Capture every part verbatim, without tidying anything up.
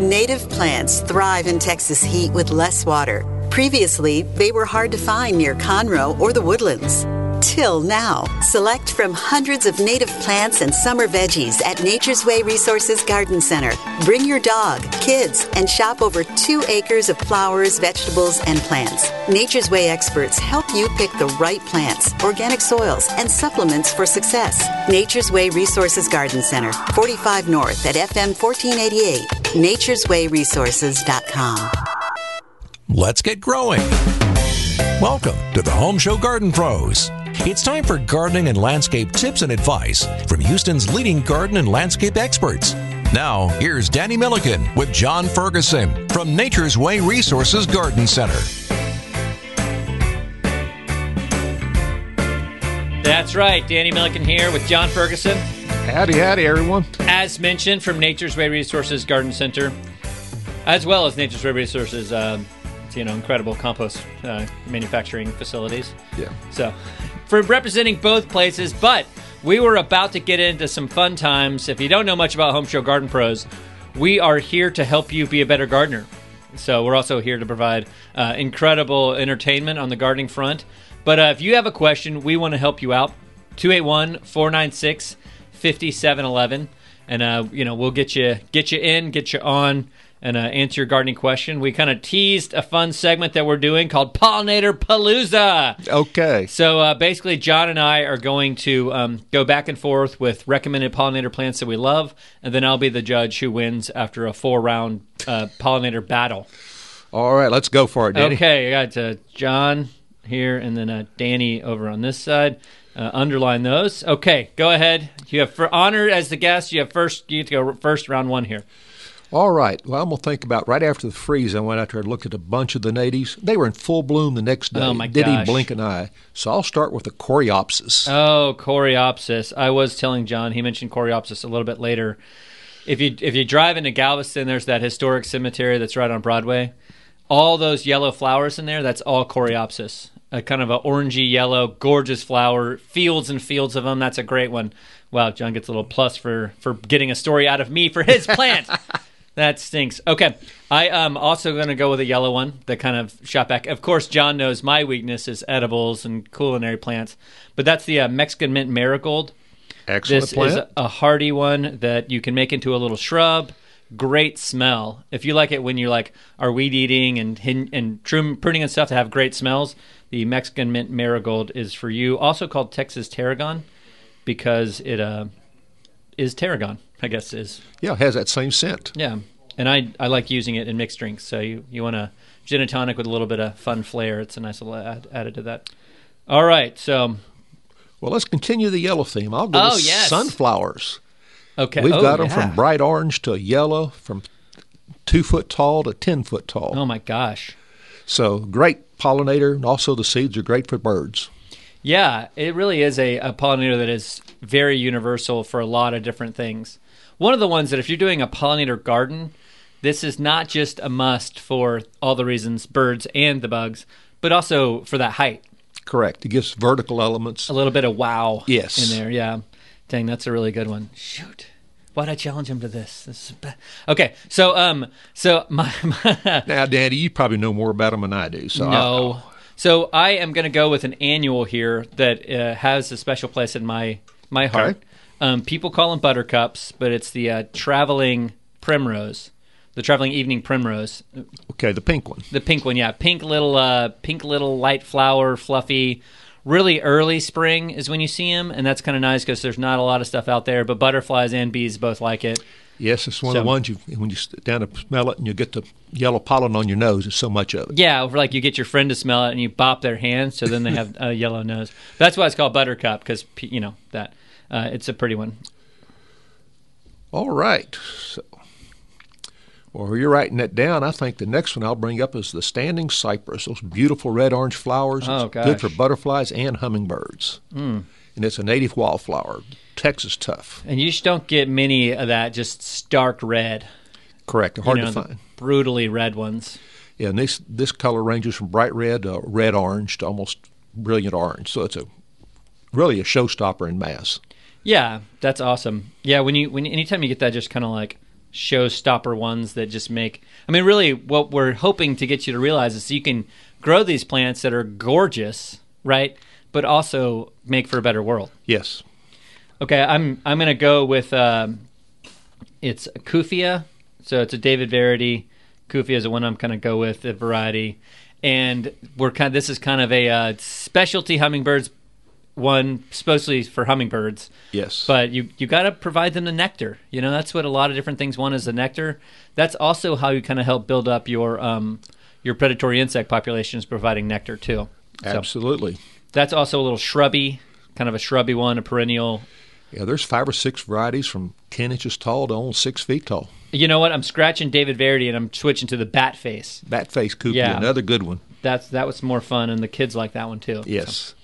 Native plants thrive in Texas heat with less water. Previously, they were hard to find near Conroe or the woodlands. Till now, select from hundreds of native plants and summer veggies at Nature's Way Resources Garden Center. Bring your dog, kids, and shop over two acres of flowers, vegetables, and plants. Nature's Way experts help you pick the right plants, organic soils, and supplements for success. Nature's Way Resources Garden Center, forty-five North at F M fourteen eighty-eight, nature's way resources dot com. Let's get growing. Welcome to the Home Show Garden Pros. It's time for gardening and landscape tips and advice from Houston's leading garden and landscape experts. Now, here's Danny Milliken with John Ferguson from Nature's Way Resources Garden Center. That's right, Danny Milliken here with John Ferguson. Howdy, howdy, everyone. As mentioned, from Nature's Way Resources Garden Center, as well as Nature's Way Resources, um, you know, incredible compost uh, manufacturing facilities. Yeah. So, for representing both places, but we were about to get into some fun times. If you don't know much about Home Show Garden Pros, we are here to help you be a better gardener. So we're also here to provide uh, incredible entertainment on the gardening front. But uh, if you have a question, we want to help you out. two eight one, four nine six, five seven one one. And, uh, you know, we'll get you get you in, get you on, and uh, answer your gardening question. We kind of teased a fun segment that we're doing called Pollinator Palooza. Okay. So uh, basically, John and I are going to um, go back and forth with recommended pollinator plants that we love, and then I'll be the judge who wins after a four-round uh, pollinator battle. All right, let's go for it, Danny. Okay, I got uh, John here and then uh, Danny over on this side. Uh, underline those. Okay, go ahead. You have for honor as the guest. You have first. You get to go first, round one here. All right. Well, I'm going to think about right after the freeze, I went out there and looked at a bunch of the natives. They were in full bloom the next day. Oh, my Didn't even gosh. blink an eye. So I'll start with the Coreopsis. Oh, Coreopsis. I was telling John, he mentioned Coreopsis a little bit later. If you if you drive into Galveston, there's that historic cemetery that's right on Broadway. All those yellow flowers in there, that's all Coreopsis. A kind of an orangey yellow, gorgeous flower, fields and fields of them. That's a great one. Wow, John gets a little plus for, for getting a story out of me for his plant. That stinks. Okay, I am also going to go with a yellow one, the kind of shot back. Of course, John knows my weakness is edibles and culinary plants, but that's the uh, Mexican mint marigold. Excellent This plant. is a hardy one that you can make into a little shrub. Great smell. If you like it when you like are weed eating and and trim, pruning and stuff to have great smells, the Mexican mint marigold is for you. Also called Texas tarragon because it uh, is tarragon, I guess is. Yeah, it has that same scent. Yeah, and I I like using it in mixed drinks. So you, you want a gin and tonic with a little bit of fun flair. It's a nice little add, added to that. All right, so. Well, let's continue the yellow theme. I'll go Oh, with yes. sunflowers. Okay. We've oh, got them yeah. from bright orange to yellow, from two foot tall to ten foot tall. Oh my gosh. So great pollinator, and also the seeds are great for birds. Yeah, it really is a, a pollinator that is very universal for a lot of different things. One of the ones that if you're doing a pollinator garden, this is not just a must for all the reasons, birds and the bugs, but also for that height. Correct. It gives vertical elements. A little bit of wow Yes. in there, yeah. Dang, that's a really good one. Shoot. Why'd I challenge him to this? This is bad. Okay, so um, so my, my Now, Danny, you probably know more about them than I do. So no. I'll- So I am going to go with an annual here that uh, has a special place in my my heart. Okay. Um, people call them buttercups, but it's the uh, traveling primrose, the traveling evening primrose, okay, the pink one. the pink one. Yeah, pink little, uh, pink little light flower, fluffy. Really early spring is when you see them, and that's kind of nice because there's not a lot of stuff out there. But butterflies and bees both like it. Yes, it's one So- of the ones you when you sit down to smell it and you get the yellow pollen on your nose. There's so much of it. Yeah, or like you get your friend to smell it and you bop their hands, so then they have a yellow nose. That's why it's called buttercup because you know that uh, it's a pretty one. All right. So, well, you're writing that down. I think the next one I'll bring up is the standing cypress. Those beautiful red-orange flowers. Oh, It's good gosh. for butterflies and hummingbirds. Mm. And it's a native wildflower, Texas tough. And you just don't get many of that just stark red. Correct. Hard you know, to the find. brutally red ones. Yeah, and this this color ranges from bright red to red orange to almost brilliant orange. So it's a really a showstopper in mass. Yeah, that's awesome. Yeah, when you when anytime you get that just kind of like showstopper ones that just make. I mean, really, what we're hoping to get you to realize is you can grow these plants that are gorgeous, right? But also make for a better world. Yes. Okay, I'm I'm gonna go with um, it's Kufia, so it's a David Verity. Kufia is the one I'm gonna go with, the variety, and we're kind. This is kind of a uh, specialty hummingbirds one, supposedly for hummingbirds. Yes. But you you got to provide them the nectar. You know, that's what a lot of different things want is the nectar. That's also how you kind of help build up your um your predatory insect populations, providing nectar too. So Absolutely. that's also a little shrubby, kind of a shrubby one, a perennial. Yeah, there's five or six varieties from ten inches tall to almost six feet tall. You know what? I'm scratching David Verity and I'm switching to the bat face. Bat face Kufia, Yeah. another good one. That's that was more fun, and the kids like that one too. Yes.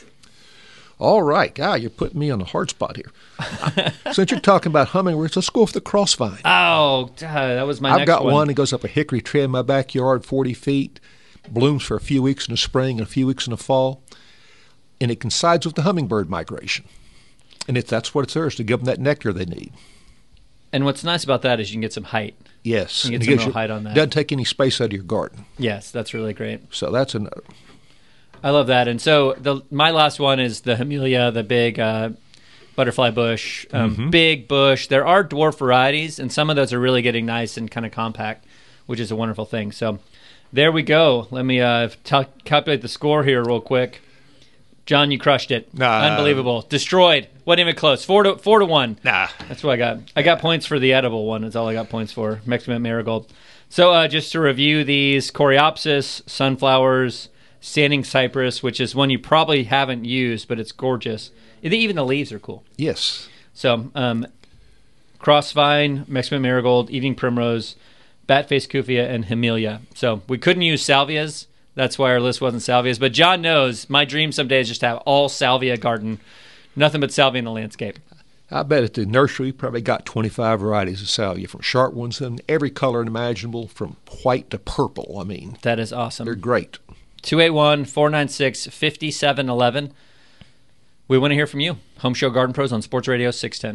All right. Ah, you're putting me on a hard spot here. Since you're talking about hummingbirds, let's go with the crossvine. Oh, uh, that was my I've next got one. one that goes up a hickory tree in my backyard, forty feet, blooms for a few weeks in the spring and a few weeks in the fall, and it coincides with the hummingbird migration. And it, that's what it's there, is to give them that nectar they need. And what's nice about that is you can get some height. Yes. You and get it some gives real height on that. Doesn't take any space out of your garden. Yes, that's really great. So that's another. I love that. And so the my last one is the Hamelia, the big uh, butterfly bush, um, Mm-hmm. big bush. There are dwarf varieties, and some of those are really getting nice and kind of compact, which is a wonderful thing. So there we go. Let me uh, t- calculate the score here real quick. John, you crushed it. Nah. Unbelievable. Destroyed. Wasn't even close. Four to four to one. Nah. That's what I got. I got points for the edible one. That's all I got points for. Mexican marigold. So uh, just to review these: Coreopsis, sunflowers, standing cypress, which is one you probably haven't used, but it's gorgeous. Even the leaves are cool. Yes. So um, crossvine, Mexican marigold, evening primrose, bat-faced Kufia, and Hamelia. So we couldn't use salvias. That's why our list wasn't salvias. But John knows my dream someday is just to have all salvia garden, nothing but salvia in the landscape. I bet at the nursery probably got twenty-five varieties of salvia, from sharp ones in every color imaginable, from white to purple. I mean, That is awesome. they're great. two eight one, four nine six, five seven one one. We want to hear from you. Home Show Garden Pros on Sports Radio six ten.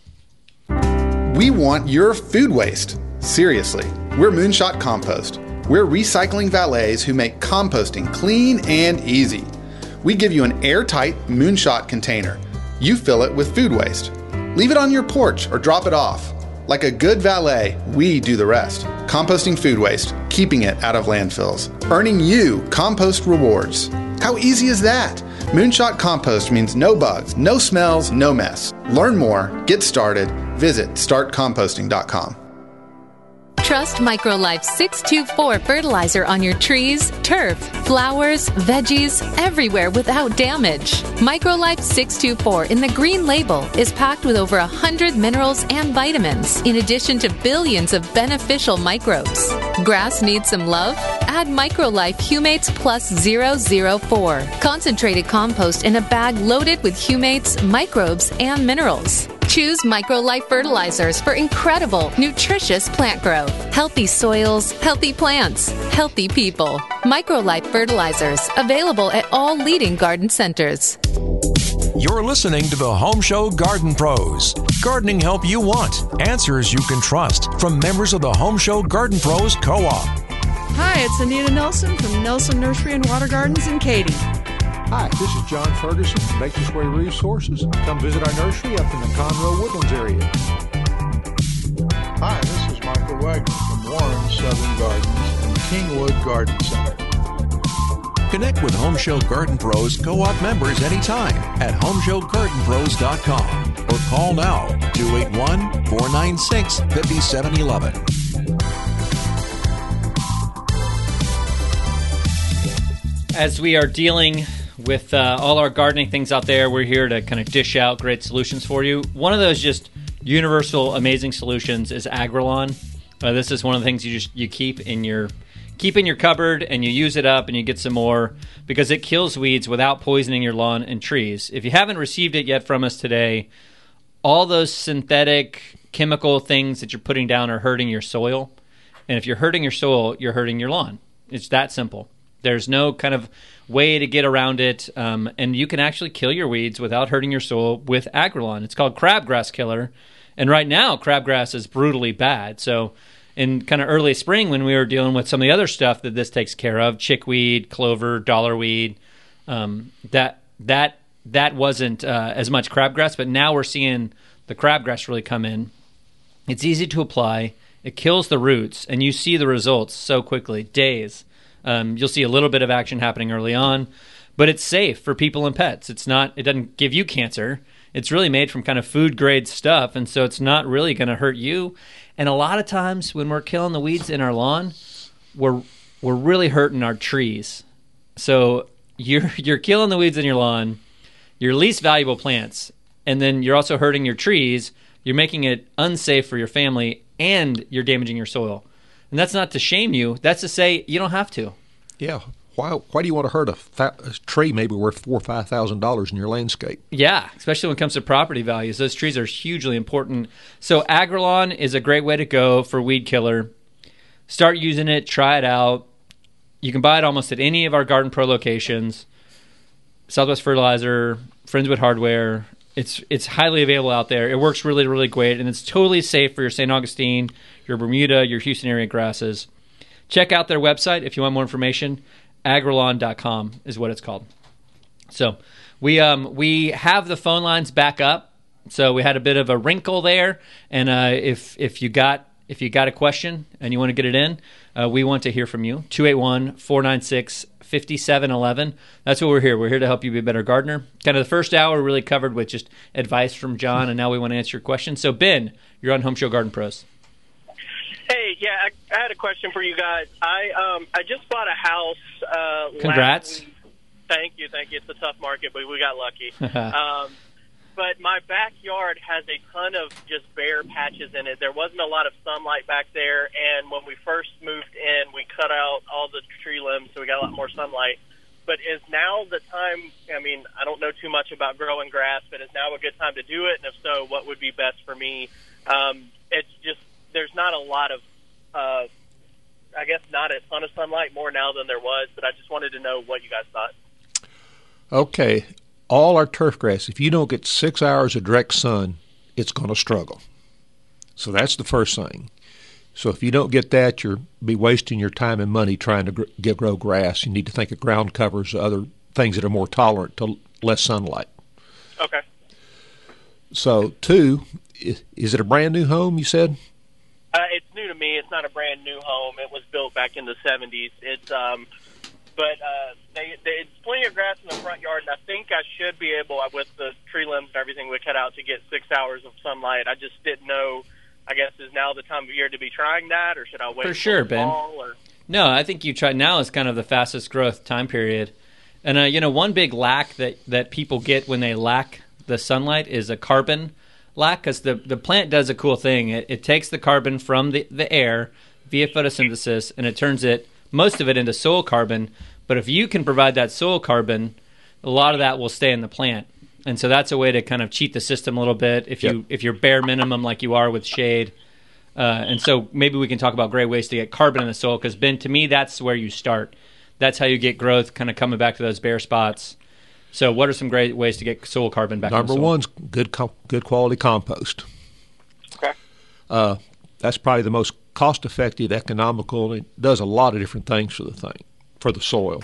We want your food waste. Seriously, we're Moonshot Compost. We're recycling valets who make composting clean and easy. We give you an airtight Moonshot container. You fill it with food waste. Leave it on your porch or drop it off. Like a good valet, we do the rest. Composting food waste, keeping it out of landfills, earning you compost rewards. How easy is that? Moonshot Compost means no bugs, no smells, no mess. Learn more, get started, visit start composting dot com. Trust MicroLife six two four fertilizer on your trees, turf, flowers, veggies, everywhere without damage. MicroLife six two four in the green label is packed with over one hundred minerals and vitamins, in addition to billions of beneficial microbes. Grass needs some love? Add MicroLife Humates Plus zero zero four. Concentrated compost in a bag loaded with humates, microbes, and minerals. Choose MicroLife fertilizers for incredible, nutritious plant growth. Healthy soils, healthy plants, healthy people. MicroLife fertilizers, available at all leading garden centers. You're listening to the Home Show Garden Pros. Gardening help you want, answers you can trust, from members of the Home Show Garden Pros Co-op. Hi, it's Anita Nelson from Nelson Nursery and Water Gardens in Katy. Hi, this is John Ferguson from Nature's Way Resources. Come visit our nursery up in the Conroe Woodlands area. Hi, this is Michael Wagner from Warren Southern Gardens and Kingwood Garden Center. Connect with Home Show Garden Pros Co-op members anytime at home show garden pros dot com or call now two eight one, four nine six, five seven one one. As we are dealing with uh, all our gardening things out there, we're here to kind of dish out great solutions for you. One of those just universal amazing solutions is Agrelon. Uh, this is one of the things you just you keep in your keep in your cupboard, and you use it up and you get some more because it kills weeds without poisoning your lawn and trees. If you haven't received it yet from us today, all those synthetic chemical things that you're putting down are hurting your soil. And if you're hurting your soil, you're hurting your lawn. It's that simple. There's no kind of way to get around it, um, and you can actually kill your weeds without hurting your soil with Agrelon. It's called Crabgrass Killer, And right now, crabgrass is brutally bad. So in kind of early spring when we were dealing with some of the other stuff that this takes care of, chickweed, clover, dollarweed, um, that that that wasn't uh, as much crabgrass. But now we're seeing the crabgrass really come in. It's easy to apply. It kills the roots, and you see the results so quickly, days. Um, you'll see a little bit of action happening early on, but it's safe for people and pets. It's not. It doesn't give you cancer. It's really made from kind of food grade stuff, and so it's not really going to hurt you. And a lot of times when we're killing the weeds in our lawn, we're we're really hurting our trees. So you're you're killing the weeds in your lawn, your least valuable plants, and then you're also hurting your trees. You're making it unsafe for your family, and you're damaging your soil. And that's not to shame you. That's to say you don't have to. Yeah. Why Why do you want to hurt a, fa- a tree maybe worth four or five thousand dollars in your landscape? Yeah, especially when it comes to property values. Those trees are hugely important. So Agrelon is a great way to go for weed killer. Start using it. Try it out. You can buy it almost at any of our Garden Pro locations. Southwest Fertilizer, Friendswood Hardware. It's it's highly available out there. It works really, really great, and it's totally safe for your Saint Augustine, your Bermuda, your Houston area grasses. Check out their website if you want more information. Agrelon dot com is what it's called. So we um, we have the phone lines back up. So we had a bit of a wrinkle there, and uh, if if you got if you got a question and you want to get it in, uh, we want to hear from you. two eight one, four nine six, five seven one one. That's what we're here. We're here to help you be a better gardener. Kind of the first hour really covered with just advice from John, and now we want to answer your questions. So Ben, you're on Home Show Garden Pros. Hey, yeah, I, I had a question for you guys. I um I just bought a house. Uh, Congrats. Last week. Thank you, thank you. It's a tough market, but we got lucky. um, but my backyard has a ton of just bare patches in it. There wasn't a lot of sunlight back there, and when we first moved in, we cut out all the tree limbs, so we got a lot more sunlight. But is now the time, I mean, I don't know too much about growing grass, but is now a good time to do it? And if so, what would be best for me? Um, it's just, there's not a lot of, uh, I guess not a ton of sunlight, more now than there was, but I just wanted to know what you guys thought. Okay, all our turf grass, if you don't get six hours of direct sun, it's going to struggle. So that's the first thing. So if you don't get that, you'll be wasting your time and money trying to gr- get grow grass. You need to think of ground covers, other things that are more tolerant to less sunlight. Okay. So, two, is, is it a brand new home, you said? Uh, it's new to me. It's not a brand new home. It was built back in the seventies. It's um, but uh, they, they, it's plenty of grass in the front yard, and I think I should be able, with the tree limbs and everything we cut out, to get six hours of sunlight. I just didn't know. I guess is now the time of year to be trying that, or should I wait for sure, the Ben? fall, or? No, I think you try now is kind of the fastest growth time period, and uh, you know one big lack that that people get when they lack the sunlight is a carbon lack, because the the plant does a cool thing. It, it takes the carbon from the the air via photosynthesis, and it turns it most of it into soil carbon. But if you can provide that soil carbon, a lot of that will stay in the plant. And so that's a way to kind of cheat the system a little bit if you yep. if you're bare minimum like you are with shade. Uh, and so maybe we can talk about great ways to get carbon in the soil, because, Ben, to me, that's where you start. That's how you get growth, kind of coming back to those bare spots. So what are some great ways to get soil carbon back Number in the soil? one's good, com- good quality compost. Okay. Uh, that's probably the most cost-effective, economical, and it does a lot of different things for the thing, for the soil.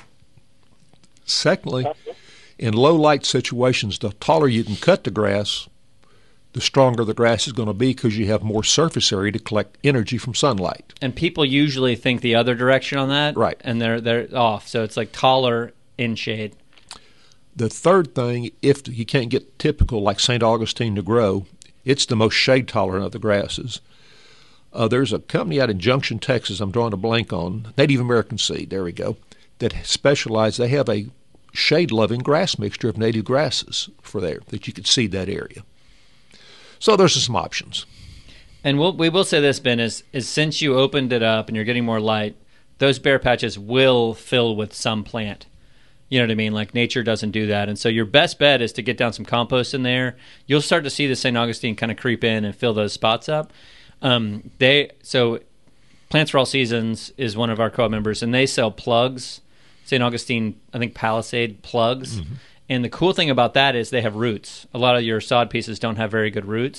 Secondly, in low-light situations, the taller you can cut the grass, the stronger the grass is going to be, because you have more surface area to collect energy from sunlight. And people usually think the other direction on that, right? And they're they're off. So it's like taller in shade. The third thing, if you can't get typical like Saint Augustine to grow, it's the most shade tolerant of the grasses. Uh, there's a company out in Junction, Texas, I'm drawing a blank on, Native American Seed, there we go, that specialize. They have a shade-loving grass mixture of native grasses for there that you could seed that area. So there's some options. And we'll, we will say this, Ben, is, is since you opened it up and you're getting more light, those bare patches will fill with some plant. You know what I mean? Like nature doesn't do that. And so your best bet is to get down some compost in there. You'll start to see the Saint Augustine kind of creep in and fill those spots up. Um, they so Plants for All Seasons is one of our co-op members, and they sell plugs, Saint Augustine, I think Palisade plugs. Mm-hmm. And the cool thing about that is they have roots. A lot of your sod pieces don't have very good roots.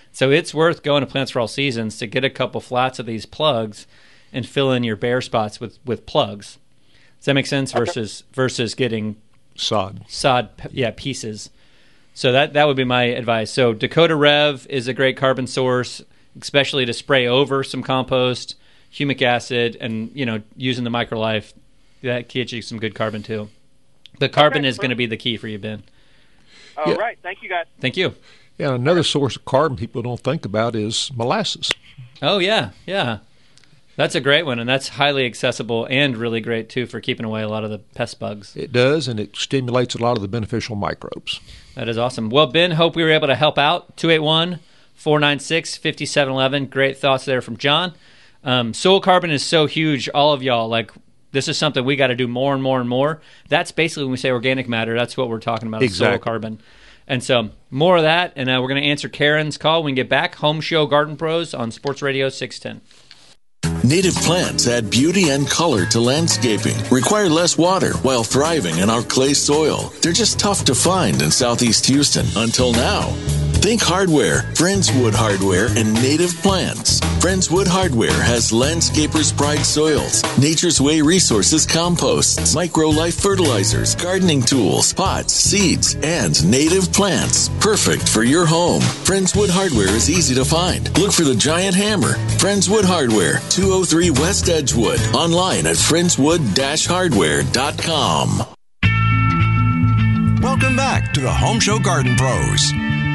So it's worth going to Plants for All Seasons to get a couple flats of these plugs and fill in your bare spots with, with plugs. Does that make sense? Okay. Versus versus getting sod, sod, yeah, pieces. So that that would be my advice. So Dakota Rev is a great carbon source, especially to spray over some compost, humic acid, and you know using the MicroLife. That gets you some good carbon too. The carbon Okay, is going to be the key for you, Ben. All Yeah. right. Thank you, guys. Thank you. Yeah, another source of carbon people don't think about is molasses. Oh yeah, yeah. That's a great one, and that's highly accessible and really great, too, for keeping away a lot of the pest bugs. It does, and it stimulates a lot of the beneficial microbes. That is awesome. Well, Ben, hope we were able to help out. two eight one, four nine six, five seven one one. Great thoughts there from John. Um, soil carbon is so huge, all of y'all. Like, this is something we got to do more and more and more. That's basically when we say organic matter, that's what we're talking about, Exactly. soil carbon. And so more of that, and uh, we're going to answer Karen's call when we get back. Home Show Garden Pros on Sports Radio six ten. Native plants add beauty and color to landscaping, require less water while thriving in our clay soil. They're just tough to find in Southeast Houston until now. Think hardware, Friends Wood Hardware, and native plants. Friends Wood Hardware has Landscaper's Pride soils, Nature's Way Resources composts, MicroLife fertilizers, gardening tools, pots, seeds, and native plants. Perfect for your home. Friends Wood Hardware is easy to find. Look for the giant hammer. Friends Wood Hardware, two oh three West Edgewood. Online at friendswood dash hardware dot com. Welcome back to the Home Show Garden Pros.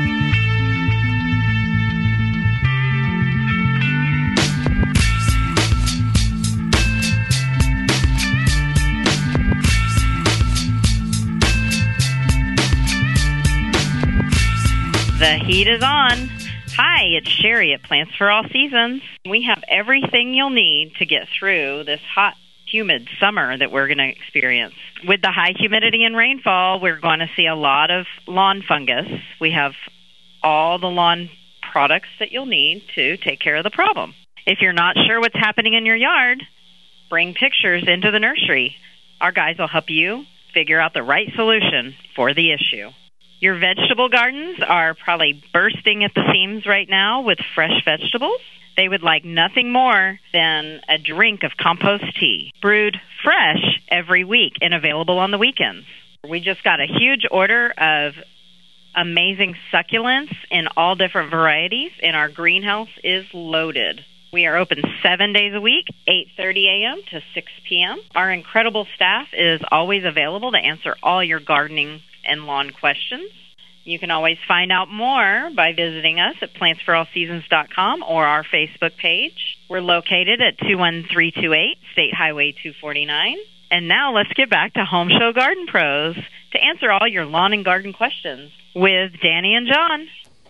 The heat is on. Hi, it's Sherry at Plants for All Seasons. We have everything you'll need to get through this hot, humid summer that we're going to experience. With the high humidity and rainfall, we're going to see a lot of lawn fungus. We have all the lawn products that you'll need to take care of the problem. If you're not sure what's happening in your yard, bring pictures into the nursery. Our guys will help you figure out the right solution for the issue. Your vegetable gardens are probably bursting at the seams right now with fresh vegetables. They would like nothing more than a drink of compost tea, brewed fresh every week and available on the weekends. We just got a huge order of amazing succulents in all different varieties, and our greenhouse is loaded. We are open seven days a week, eight thirty a.m. to six p.m. Our incredible staff is always available to answer all your gardening and lawn questions. You can always find out more by visiting us at plants for all seasons dot com or our Facebook page. We're located at two one three two eight State Highway two forty-nine. And now let's get back to Home Show Garden Pros to answer all your lawn and garden questions with Danny and John.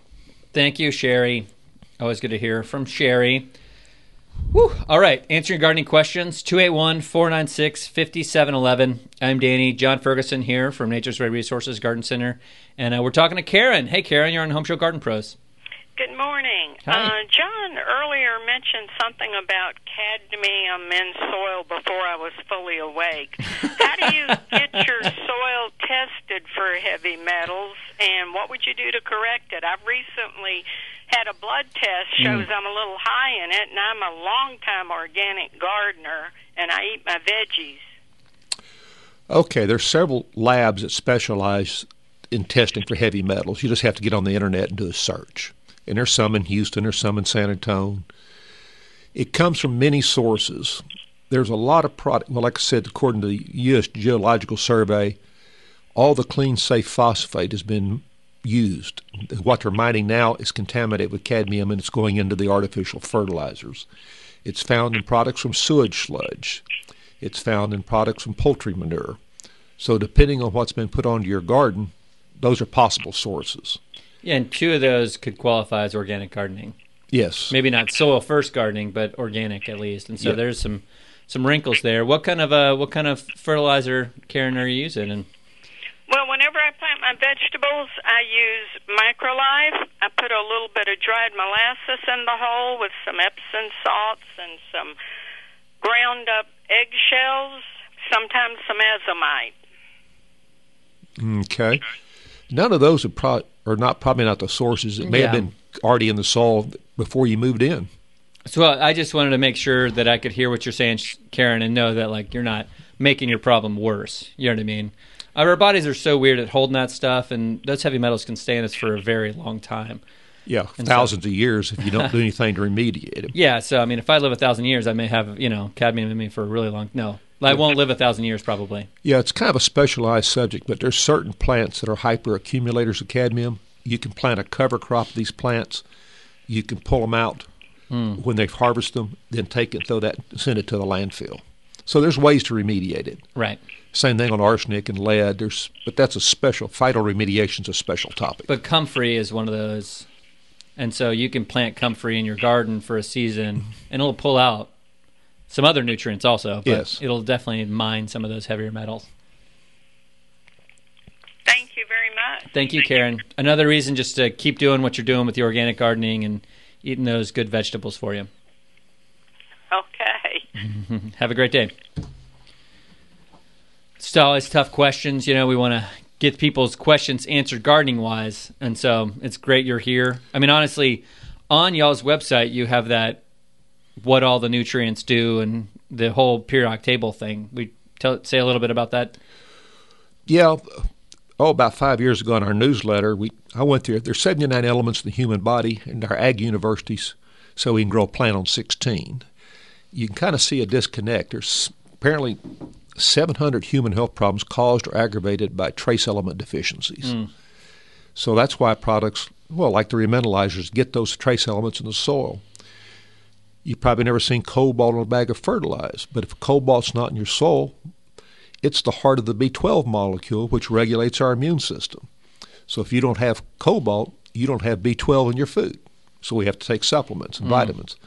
Thank you, Sherry. Always good to hear from Sherry. Whew. All right, answering gardening questions, two eight one, four nine six, five seven one one. I'm Danny. John Ferguson here from Nature's Way Resources Garden Center. And uh, we're talking to Karen. Hey, Karen, you're on Home Show Garden Pros. Good morning. Hi. Uh, John earlier mentioned something about cadmium in soil before I was fully awake. How do you get your soil tested for heavy metals, and what would you do to correct it? I've recently had a blood test, shows mm. I'm a little high in it, and I'm a long-time organic gardener, and I eat my veggies. Okay, there's several labs that specialize in testing for heavy metals. You just have to get on the internet and do a search. And there's some in Houston, there's some in San Antonio. It comes from many sources. There's a lot of product. Well, like I said, according to the U S Geological Survey, all the clean, safe phosphate has been used. What they're mining now is contaminated with cadmium, and it's going into the artificial fertilizers. It's found in products from sewage sludge. It's found in products from poultry manure. So depending on what's been put onto your garden, those are possible sources. Yeah, and two of those could qualify as organic gardening. Yes. Maybe not soil-first gardening, but organic at least. And so yeah. there's some some wrinkles there. What kind of uh, what kind of fertilizer, Karen, are you using? And well, whenever I plant my vegetables, I use MicroLife. I put a little bit of dried molasses in the hole with some Epsom salts and some ground-up eggshells, sometimes some azomite. Okay. None of those are, pro- are not probably not the sources. It may yeah. have been already in the soil before you moved in. So uh, I just wanted to make sure that I could hear what you're saying, Karen, and know that like you're not making your problem worse. You know what I mean? Our bodies are so weird at holding that stuff, and those heavy metals can stay in us for a very long time. Yeah, and thousands so, of years if you don't do anything to remediate them. Yeah, so I mean, if I live a thousand years, I may have, you know, cadmium in me for a really long. No, I won't live a thousand years probably. Yeah, it's kind of a specialized subject, but there's certain plants that are hyperaccumulators of cadmium. You can plant a cover crop of these plants. You can pull them out mm. when they harvest them, then take it, throw that, send it to the landfill. So there's ways to remediate it. Right. Same thing on arsenic and lead. There's, but that's a special, phytoremediation's a special topic. But comfrey is one of those. And so you can plant comfrey in your garden for a season, and it'll pull out some other nutrients also. But yes. It'll definitely mine some of those heavier metals. Thank you very much. Thank you, Karen. Another reason just to keep doing what you're doing with the organic gardening and eating those good vegetables for you. Okay. Have a great day. It's always tough questions. You know, we want to get people's questions answered gardening-wise, and so it's great you're here. I mean, honestly, on y'all's website, you have that what all the nutrients do and the whole periodic table thing. We tell, say a little bit about that? Yeah. Oh, about five years ago in our newsletter, we I went through, there's seventy-nine elements in the human body in our ag universities, so we can grow a plant on sixteen. You can kind of see a disconnect. There's apparently seven hundred human health problems caused or aggravated by trace element deficiencies. Mm. So that's why products, well, like the remineralizers, get those trace elements in the soil. You've probably never seen cobalt in a bag of fertilizer, but if cobalt's not in your soil, it's the heart of the B twelve molecule, which regulates our immune system. So if you don't have cobalt, you don't have B twelve in your food. So we have to take supplements and mm. vitamins.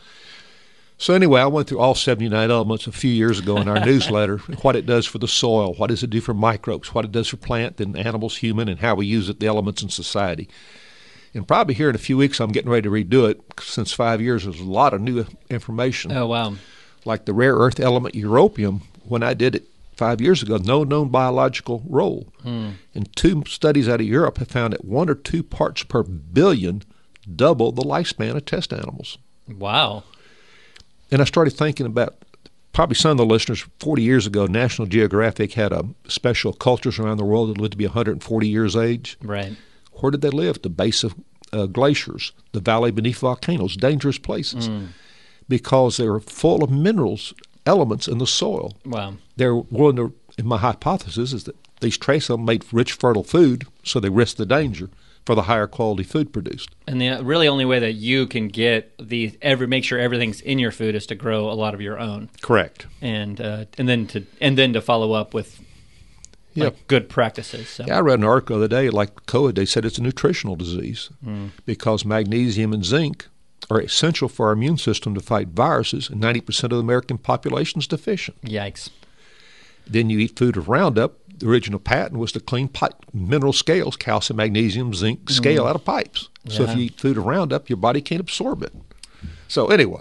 So anyway, I went through all seventy-nine elements a few years ago in our newsletter, what it does for the soil, what does it do for microbes, what it does for plant and animals, human, and how we use it, the elements in society. And probably here in a few weeks, I'm getting ready to redo it. Since five years, there's a lot of new information. Oh, wow. Like the rare earth element europium, when I did it five years ago, no known biological role. Hmm. And two studies out of Europe have found that one or two parts per billion double the lifespan of test animals. Wow. And I started thinking about, probably some of the listeners, forty years ago, National Geographic had a special cultures around the world that lived to be one hundred forty years age. Right. Where did they live? At the base of uh, glaciers, the valley beneath volcanoes, dangerous places, mm. because they were full of minerals, elements in the soil. Wow. They're one of the, and my hypothesis is that these trace elements made rich, fertile food, so they risked the danger for the higher quality food produced. And the really only way that you can get the every make sure everything's in your food is to grow a lot of your own. Correct. And uh, and then to and then to follow up with like yep. good practices. So. Yeah, I read an article the other day, like COVID, they said it's a nutritional disease mm. because magnesium and zinc are essential for our immune system to fight viruses, and ninety percent of the American population is deficient. Yikes. Then you eat food of Roundup. The original patent was to clean pipe, mineral scales, calcium, magnesium, zinc, scale mm. out of pipes. Yeah. So if you eat food of Roundup, your body can't absorb it. So anyway.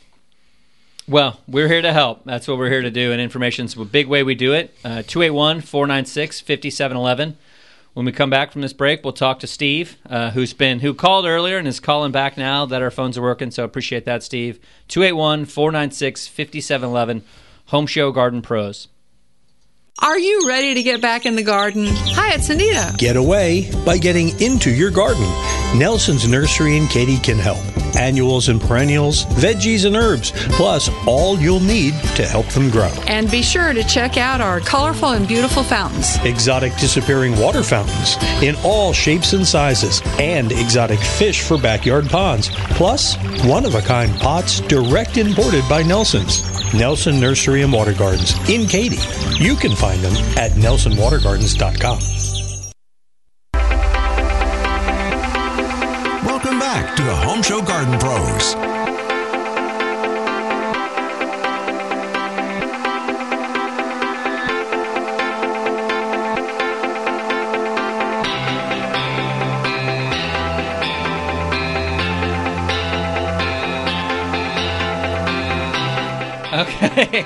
Well, we're here to help. That's what we're here to do, and information's a big way we do it. Uh, two eight one, four nine six, five seven one one. When we come back from this break, we'll talk to Steve, uh, who's been who called earlier and is calling back now that our phones are working, so appreciate that, Steve. two eight one, four nine six, five seven one one, Home Show Garden Pros. Are you ready to get back in the garden? Hi, it's Anita. Get away by getting into your garden. Nelson's Nursery in Katy can help. Annuals and perennials, veggies and herbs, plus all you'll need to help them grow. And be sure to check out our colorful and beautiful fountains. Exotic disappearing water fountains in all shapes and sizes, and exotic fish for backyard ponds, plus one-of-a-kind pots direct imported by Nelson's. Nelson Nursery and Water Gardens in Katy. You can find them at nelson water gardens dot com. Welcome back to the Home Show Garden Pros. Okay.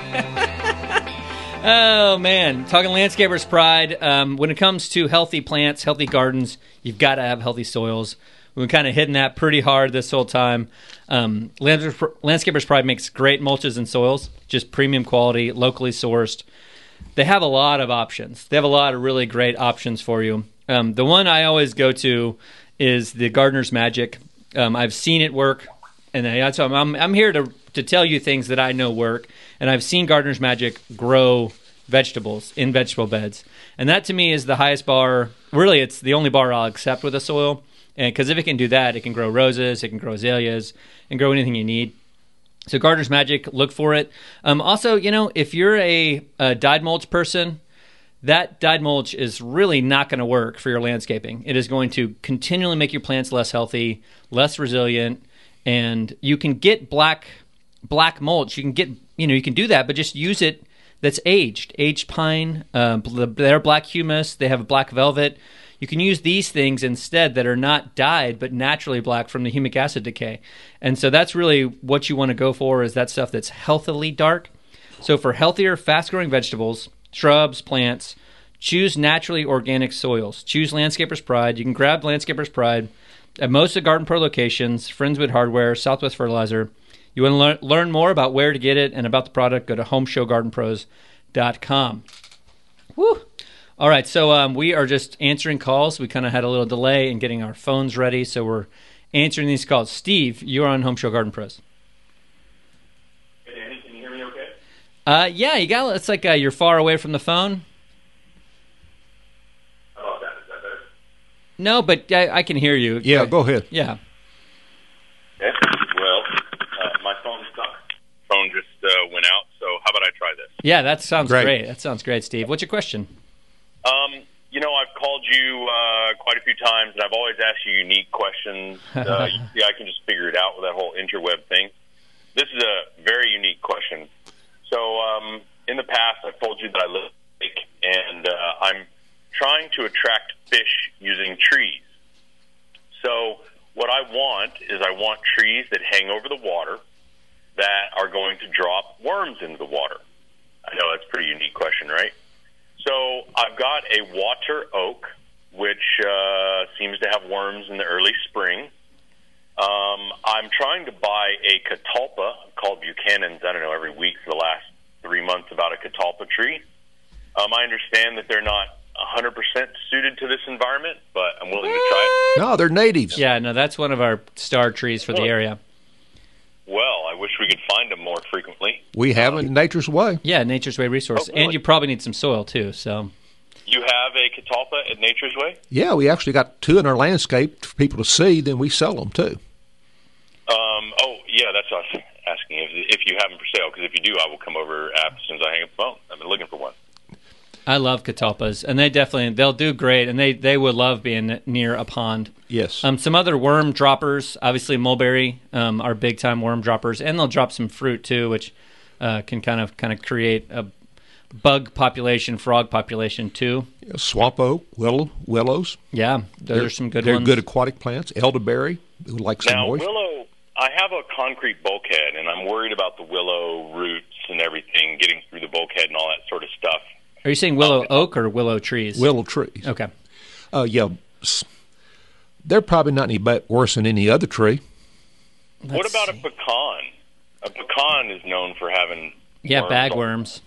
Oh, man. Talking Landscaper's Pride. Um, when it comes to healthy plants, healthy gardens, you've got to have healthy soils. We've been kind of hitting that pretty hard this whole time. Um, Landscapers Pride makes great mulches and soils, just premium quality, locally sourced. They have a lot of options. They have a lot of really great options for you. Um, the one I always go to is the Gardener's Magic. Um, I've seen it work, and I, so I'm, I'm here to, to tell you things that I know work, and I've seen Gardener's Magic grow vegetables in vegetable beds. And that to me is the highest bar. Really, it's the only bar I'll accept with a soil. And because if it can do that, it can grow roses, it can grow azaleas, and grow anything you need. So Gardener's Magic, look for it. Um, also, you know, if you're a, a dyed mulch person, that dyed mulch is really not going to work for your landscaping. It is going to continually make your plants less healthy, less resilient, and you can get black black mulch. You can get, you know, you can do that, but just use it that's aged, aged pine. Uh, they're black humus. They have black velvet. You can use these things instead that are not dyed but naturally black from the humic acid decay. And so that's really what you want to go for, is that stuff that's healthily dark. So for healthier, fast-growing vegetables, shrubs, plants, choose naturally organic soils. Choose Landscapers Pride. You can grab Landscapers Pride at most of Garden Pro locations, Friendswood Hardware, Southwest Fertilizer. You want to learn, learn more about where to get it and about the product, go to home show garden pros dot com. Woo! All right, so um, we are just answering calls. We kind of had a little delay in getting our phones ready, so we're answering these calls. Steve, you're on Home Show Garden Pros. Hey, Danny, can you hear me okay? Uh, yeah, you got. It's like uh, you're far away from the phone. How about that? Is that better? No, but I, I can hear you. Yeah, go ahead. Yeah. Okay. Well, uh, my phone stuck. Phone just uh, went out, so how about I try this? Yeah, that sounds Great. great. That sounds great, Steve. What's your question? Um, you know, I've called you uh, quite a few times, and I've always asked you unique questions. Uh, you see, I can just figure it out with that whole interweb thing. This is a very unique question. So, um, in the past, I've told you that I live in a lake, and uh, I'm trying to attract fish using trees. So, what I want is I want trees that hang over the water that are going to drop worms into the water. I know that's a pretty unique question, right? So I've got a water oak, which uh, seems to have worms in the early spring. Um, I'm trying to buy a catalpa called Buchanan's, I don't know, every week for the last three months about a catalpa tree. Um, I understand that they're not one hundred percent suited to this environment, but I'm willing to try it. No, they're natives. Yeah, no, that's one of our star trees for the area. Well, I wish we could find them more frequently. We have it in Nature's Way. Yeah, Nature's Way resource. Oh, really? And you probably need some soil, too. So You have a catalpa at Nature's Way? Yeah, we actually got two in our landscape for people to see, then we sell them too. Um, oh, yeah, that's what I was asking, if, if you have them for sale, because if you do, I will come over as soon as I hang up the phone. I've been looking for one. I love catalpas, and they definitely, they'll do great, and they, they would love being near a pond. Yes. Um, some other worm droppers, obviously mulberry um, are big-time worm droppers, and they'll drop some fruit, too, which uh, can kind of kind of create a bug population, frog population, too. Yeah, swamp oak, willow, willows. Yeah, those they're, are some good they're ones. They're good aquatic plants. Elderberry, who like some Now, moisture. willow, I have a concrete bulkhead, and I'm worried about the willow roots and everything getting through the bulkhead and all that sort of stuff. Are you saying willow oak or willow trees? Willow trees. Okay. Uh, yeah, they're probably not any bit worse than any other tree. Let's what about see. a pecan? A pecan is known for having Yeah, worms. bagworms.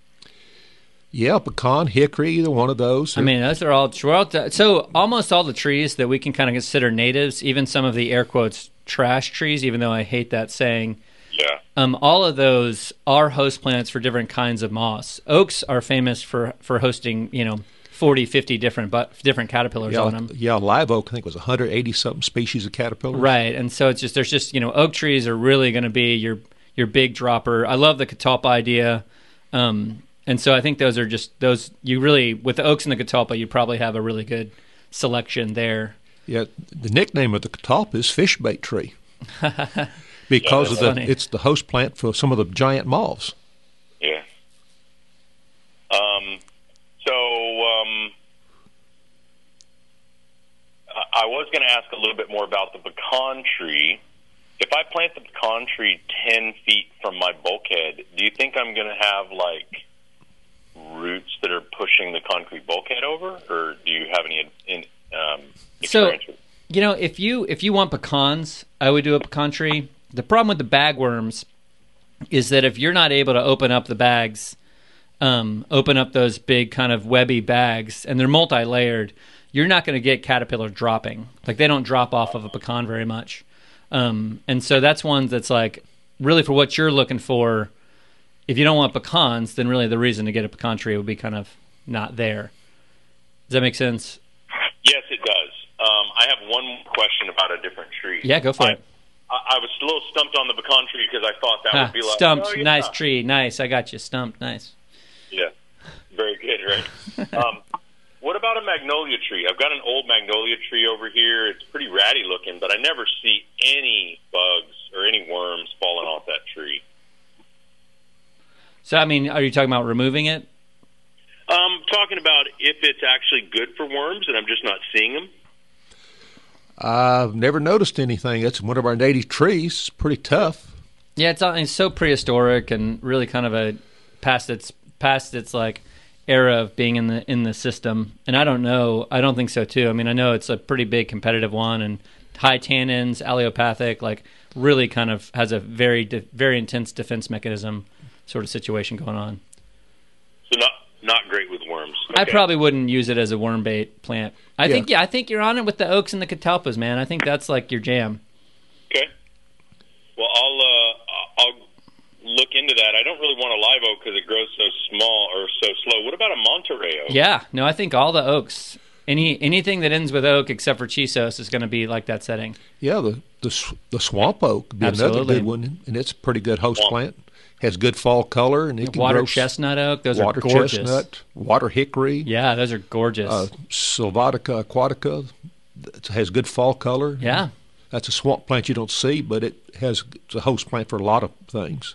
Yeah, pecan, hickory, either one of those. I mean, those are all, so almost all the trees that we can kind of consider natives, even some of the air quotes trash trees, even though I hate that saying. Yeah. Um, all of those are host plants for different kinds of moss. Oaks are famous for, for hosting, you know, forty, fifty different but different caterpillars yeah, on them. Yeah, live oak, I think, was one hundred eighty something species of caterpillars. Right, and so it's just, there's just, you know, oak trees are really going to be your your big dropper. I love the catalpa idea. Um, and so I think those are just, those, you really, with the oaks and the catalpa, you probably have a really good selection there. Yeah, the nickname of the catalpa is fish bait tree. Because Yeah, of the, funny. it's the host plant for some of the giant moths. Yeah. Um. So, um, I I was going to ask a little bit more about the pecan tree. If I plant the pecan tree ten feet from my bulkhead, do you think I'm going to have, like, roots that are pushing the concrete bulkhead over? Or do you have any in, um, So, experience with You know, if you if you want pecans, I would do a pecan tree. The problem with the bagworms is that if you're not able to open up the bags, um, open up those big kind of webby bags, and they're multi-layered, you're not going to get caterpillar dropping. Like, they don't drop off of a pecan very much. Um, and so that's one that's like, really for what you're looking for, if you don't want pecans, then really the reason to get a pecan tree would be kind of not there. Does that make sense? Yes, it does. Um, I have one more question about a different tree. Yeah, go for I, it. I, I was a little stumped on the pecan tree because I thought that Ah, would be like... stumped, oh, yeah. nice tree, nice. I got you, stumped, nice. Yeah, very good, right? um, what about a magnolia tree? I've got an old magnolia tree over here. It's pretty ratty looking, but I never see any bugs or any worms falling off that tree. So, I mean, are you talking about removing it? Um, talking about if it's actually good for worms, and I'm just not seeing them. I've never noticed anything. That's one of our native trees. It's pretty tough. Yeah, it's it's so prehistoric and really kind of a past its past its like era of being in the in the system. And I don't know. I don't think so too. I mean, I know it's a pretty big competitive one and high tannins, allelopathic, like really kind of has a very de- very intense defense mechanism sort of situation going on. So not not great with worms. I Okay. probably wouldn't use it as a worm bait plant. I Yeah. think yeah, I think you're on it with the oaks and the catalpas, man. I think that's like your jam. Okay. Well, I'll uh, I'll look into that. I don't really want a live oak because it grows so small or so slow. What about a Monterey oak? Yeah, no, I think all the oaks, any anything that ends with oak except for Chisos is going to be like that setting. Yeah, the the, sw- the swamp oak would be another Absolutely. good one, and it's a pretty good host plant. Has good fall color, and it can Water grow chestnut oak, those are water gorgeous. chestnut, water hickory. Yeah, those are gorgeous. Uh, Sylvatica aquatica it has good fall color. Yeah. That's a swamp plant you don't see, but it has it's a host plant for a lot of things.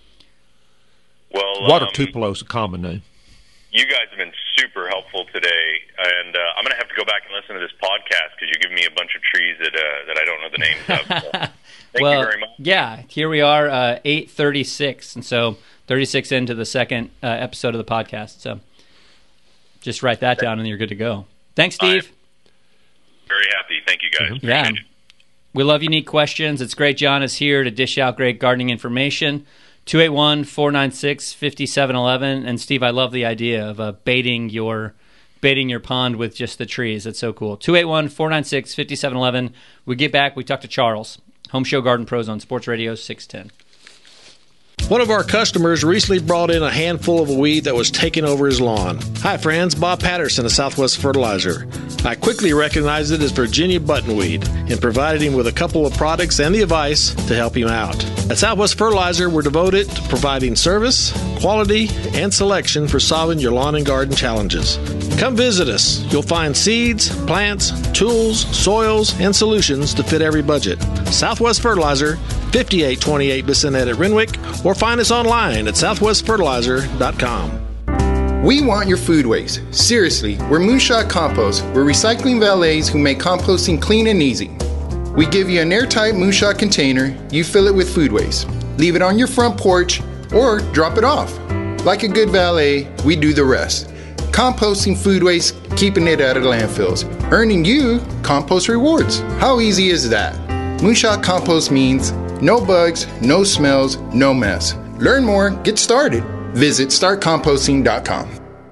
Well, Water um, tupelo is a common name. You guys have been super helpful today, and uh, I'm going to have to go back and listen to this podcast because you give me a bunch of trees that uh, that I don't know the names of. So. Thank well, you very much. yeah, here we are, uh, eight thirty-six, and so thirty-six into the second uh, episode of the podcast. So just write that down, and you're good to go. Thanks, Steve. Very happy. Thank you, guys. Yeah. Appreciate it. We love unique questions. It's great John is here to dish out great gardening information. two eight one, four nine six, five seven one one. And Steve, I love the idea of uh, baiting your baiting your pond with just the trees. That's so cool. two eight one, four nine six, five seven one one. We get back, we talk to Charles. Home Show Garden Pros on Sports Radio six ten. One of our customers recently brought in a handful of a weed that was taking over his lawn. Hi friends, Bob Patterson of Southwest Fertilizer. I quickly recognized it as Virginia buttonweed and provided him with a couple of products and the advice to help him out. At Southwest Fertilizer, we're devoted to providing service, quality, and selection for solving your lawn and garden challenges. Come visit us. You'll find seeds, plants, tools, soils, and solutions to fit every budget. Southwest Fertilizer, fifty-eight twenty-eight Bissonnet at Renwick, or find us online at southwest fertilizer dot com. We want your food waste. Seriously, we're Moonshot Compost. We're recycling valets who make composting clean and easy. We give you an airtight Moonshot container. You fill it with food waste. Leave it on your front porch or drop it off. Like a good valet, we do the rest. Composting food waste, keeping it out of landfills, earning you compost rewards. How easy is that? Moonshot Compost means no bugs, no smells, no mess. Learn more, get started. Visit start composting dot com.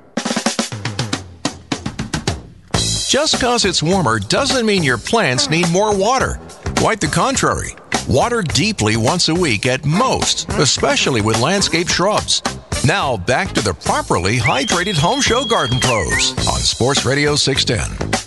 Just because it's warmer doesn't mean your plants need more water. Quite the contrary. Water deeply once a week at most, especially with landscape shrubs. Now back to the properly hydrated Home Show Garden Pros on Sports Radio six ten.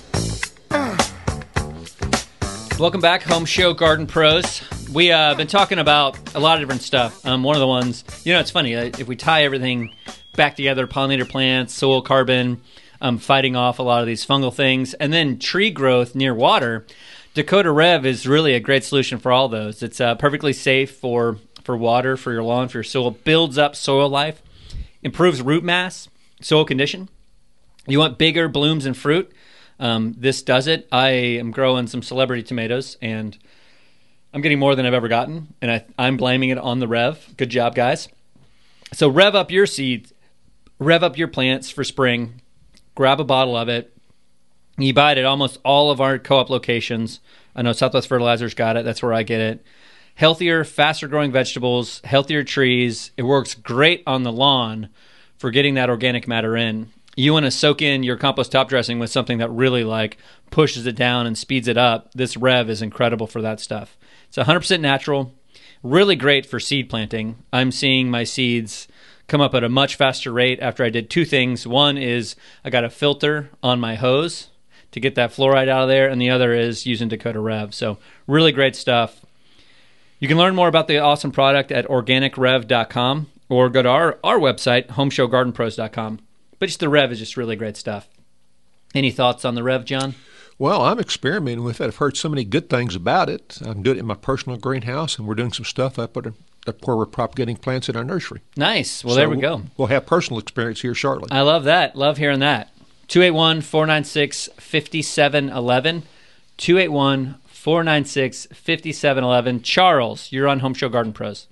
Welcome back, Home Show Garden Pros. We uh, have been talking about a lot of different stuff. Um, one of the ones, you know, it's funny, uh, if we tie everything back together, pollinator plants, soil carbon, um, fighting off a lot of these fungal things, and then tree growth near water, Dakota Rev is really a great solution for all those. It's uh, perfectly safe for, for water, for your lawn, for your soil, builds up soil life, improves root mass, soil condition. You want bigger blooms and fruit? Um, this does it. I am growing some celebrity tomatoes, and I'm getting more than I've ever gotten, and I, I'm blaming it on the Rev. Good job, guys. So rev up your seeds, rev up your plants for spring, grab a bottle of it, You buy it at almost all of our co-op locations. I know Southwest Fertilizer's got it. That's where I get it. Healthier, faster-growing vegetables, healthier trees. It works great on the lawn for getting that organic matter in. You want to soak in your compost top dressing with something that really like pushes it down and speeds it up. This Rev is incredible for that stuff. It's one hundred percent natural, really great for seed planting. I'm seeing my seeds come up at a much faster rate after I did two things. One is I got a filter on my hose to get that fluoride out of there, and the other is using Dakota Rev. So really great stuff. You can learn more about the awesome product at organic rev dot com or go to our, our website, home show garden pros dot com. But just the Rev is just really great stuff. Any thoughts on the Rev, John? Well, I'm experimenting with it. I've heard so many good things about it. I can do it in my personal greenhouse, and we're doing some stuff up at up where we're propagating plants in our nursery. Nice. Well, so there we go. We'll have personal experience here shortly. I love that. Love hearing that. two eight one, four nine six, five seven one one. two eight one, four nine six, five seven one one. Charles, you're on Home Show Garden Pros.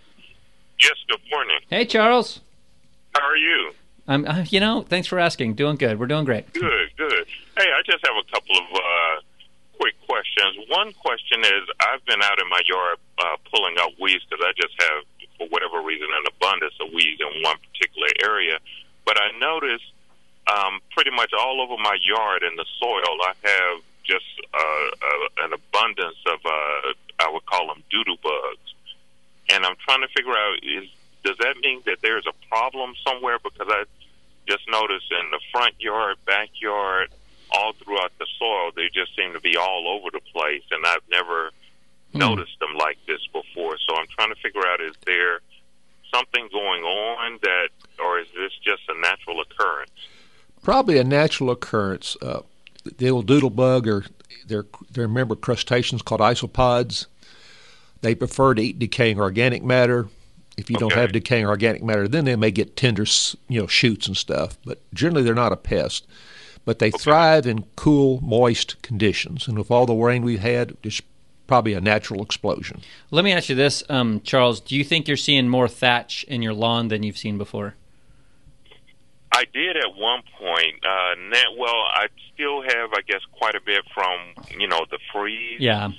Yes, good morning. Hey, Charles. How are you? Um, uh, you know, thanks for asking. Doing good. We're doing great. Good, good. Hey, I just have a couple of uh, quick questions. One question is, I've been out in my yard uh, pulling out weeds because I just have, for whatever reason, an abundance of weeds in one particular area. But I noticed um, pretty much all over my yard in the soil, I have just uh, uh, an abundance of, uh, I would call them doodle bugs. And I'm trying to figure out, is does that mean that there's a problem somewhere? Because I just noticed in the front yard, backyard, all throughout the soil, they just seem to be all over the place, and I've never hmm. noticed them like this before. So I'm trying to figure out, is there something going on that, or is this just a natural occurrence? Probably a natural occurrence. Uh, the old doodle bug, or they're, they're member crustaceans called isopods. They prefer to eat decaying organic matter. If you okay. don't have decaying organic matter, then they may get tender, you know, shoots and stuff. But generally, they're not a pest. But they okay. thrive in cool, moist conditions. And with all the rain we've had, it's probably a natural explosion. Let me ask you this, um, Charles. Do you think you're seeing more thatch in your lawn than you've seen before? I did at one point. Uh, now, well, I still have, I guess, quite a bit from, you know, the freeze. Yeah.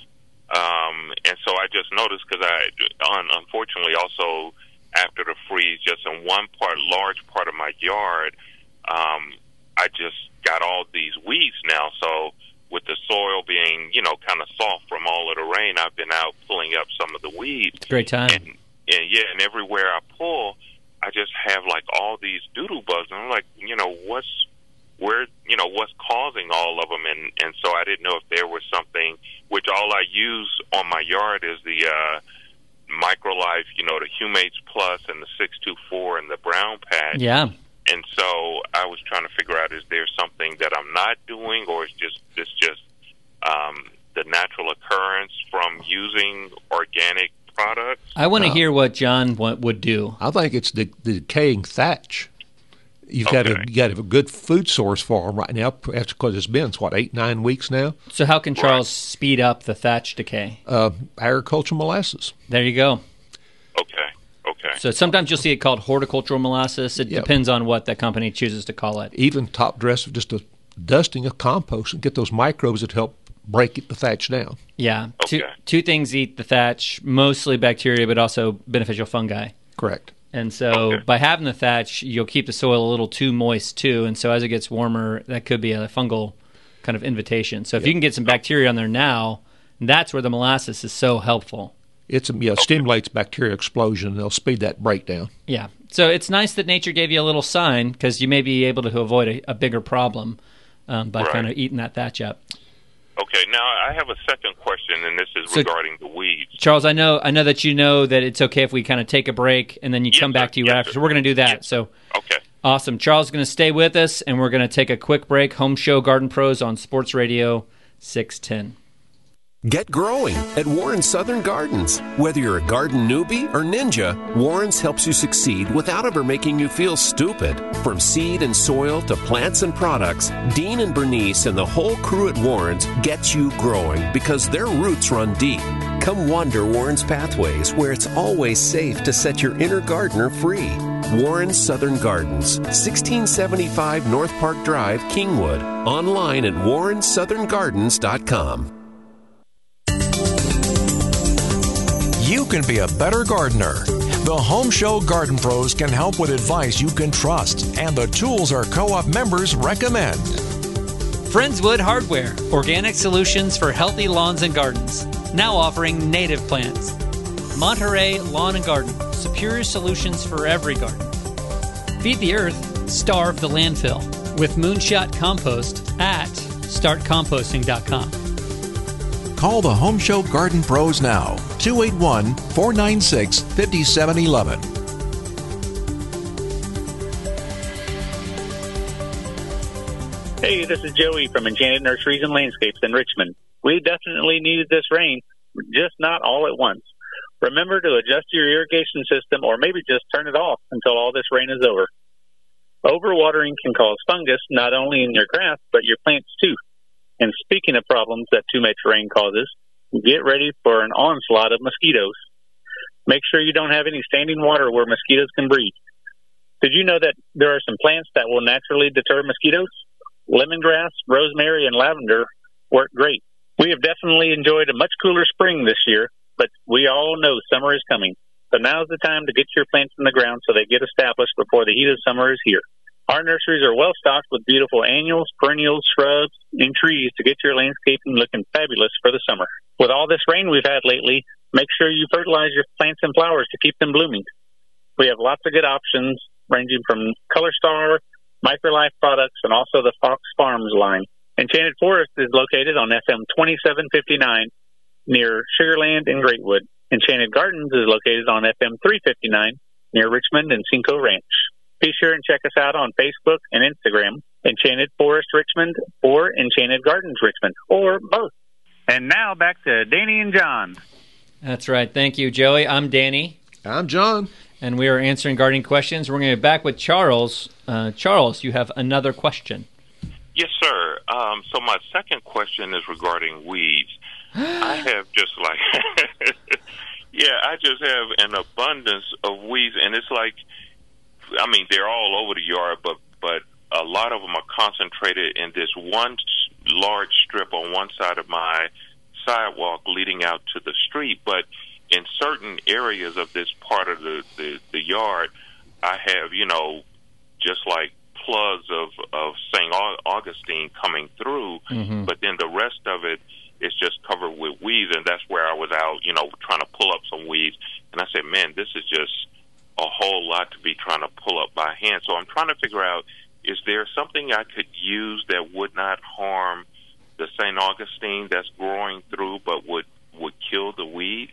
Um, and so I just noticed because I, un- unfortunately, also after the freeze, just in one part, large part of my yard, um, I just got all these weeds now. So with the soil being, you know, kind of soft from all of the rain, I've been out pulling up some of the weeds. Great time. And, and yeah, and everywhere I pull, I just have like all these doodle bugs. And I'm like, you know, what's where, you know, what's causing all of them? And, and so I didn't know if there was something, which all I use on my yard is the uh, MicroLife, you know, the Humates Plus and the six two four and the brown patch. Yeah. And so I was trying to figure out, is there something that I'm not doing, or is just this just um, the natural occurrence from using organic products? I want to uh, hear what John w- would do. I think it's the, the decaying thatch. You've okay. got a you got a good food source for them right now, because it's been what eight nine weeks now. So how can Charles right. speed up the thatch decay? Uh, agricultural molasses. There you go. Okay. Okay. So sometimes you'll see it called horticultural molasses. It yep. depends on what the company chooses to call it. Even top dress of just a dusting of compost and get those microbes that help break the thatch down. Yeah. Okay. Two two things eat the thatch, mostly bacteria, but also beneficial fungi. Correct. And so okay. by having the thatch, you'll keep the soil a little too moist too. And so as it gets warmer, that could be a fungal kind of invitation. So if yep. you can get some bacteria on there now, that's where the molasses is so helpful. It's yeah, it stimulates bacteria explosion, and they'll speed that breakdown. Yeah. So it's nice that nature gave you a little sign, because you may be able to avoid a, a bigger problem um, by right. kind of eating that thatch up. Okay, now I have a second question, and this is so, regarding the weeds. Charles, I know I know that you know that it's okay if we kind of take a break, and then you yes, come back sir. to you yes, after. Sir. So we're going to do that. Yes. So okay. Awesome. Charles is going to stay with us, and we're going to take a quick break. Home Show Garden Pros on Sports Radio six ten. Get growing at Warren Southern Gardens. Whether you're a garden newbie or ninja, Warren's helps you succeed without ever making you feel stupid. From seed and soil to plants and products, Dean and Bernice and the whole crew at Warren's gets you growing because their roots run deep. Come wander Warren's Pathways, where it's always safe to set your inner gardener free. Warren Southern Gardens, sixteen seventy-five North Park Drive, Kingwood. Online at warren southern gardens dot com. You can be a better gardener. The Home Show Garden Pros can help with advice you can trust and the tools our co-op members recommend. Friendswood Hardware, organic solutions for healthy lawns and gardens. Now offering native plants. Monterey Lawn and Garden, superior solutions for every garden. Feed the Earth, starve the landfill with Moonshot Compost at start composting dot com. Call the Home Show Garden Pros now, two eight one, four nine six, five seven one one. Hey, this is Joey from Enchanted Nurseries and Landscapes in Richmond. We definitely needed this rain, just not all at once. Remember to adjust your irrigation system or maybe just turn it off until all this rain is over. Overwatering can cause fungus not only in your grass, but your plants too. And speaking of problems that too much rain causes, get ready for an onslaught of mosquitoes. Make sure you don't have any standing water where mosquitoes can breed. Did you know that there are some plants that will naturally deter mosquitoes? Lemongrass, rosemary, and lavender work great. We have definitely enjoyed a much cooler spring this year, but we all know summer is coming. So now's the time to get your plants in the ground so they get established before the heat of summer is here. Our nurseries are well stocked with beautiful annuals, perennials, shrubs, and trees to get your landscaping looking fabulous for the summer. With all this rain we've had lately, make sure you fertilize your plants and flowers to keep them blooming. We have lots of good options ranging from Color Star, Microlife products, and also the Fox Farms line. Enchanted Forest is located on F M twenty-seven fifty-nine near Sugarland and Greatwood. Enchanted Gardens is located on F M three fifty-nine near Richmond and Cinco Ranch. Be sure and check us out on Facebook and Instagram, Enchanted Forest Richmond or Enchanted Gardens Richmond, or both. And now back to Danny and John. That's right. Thank you, Joey. I'm Danny. I'm John. And we are answering gardening questions. We're going to be back with Charles. Uh, Charles, you have another question. Yes, sir. Um, so my second question is regarding weeds. I have just like, yeah, I just have an abundance of weeds, and it's like, I mean, they're all over the yard, but but a lot of them are concentrated in this one large strip on one side of my sidewalk leading out to the street. But in certain areas of this part of the, the, the yard, I have, you know, just like plugs of, of Saint Augustine coming through, mm-hmm. but then the rest of it is just covered with weeds, and that's where I was out, you know, trying to pull up some weeds. And I said, man, this is just a whole lot to be trying to pull up by hand. So I'm trying to figure out, is there something I could use that would not harm the Saint Augustine that's growing through but would, would kill the weeds?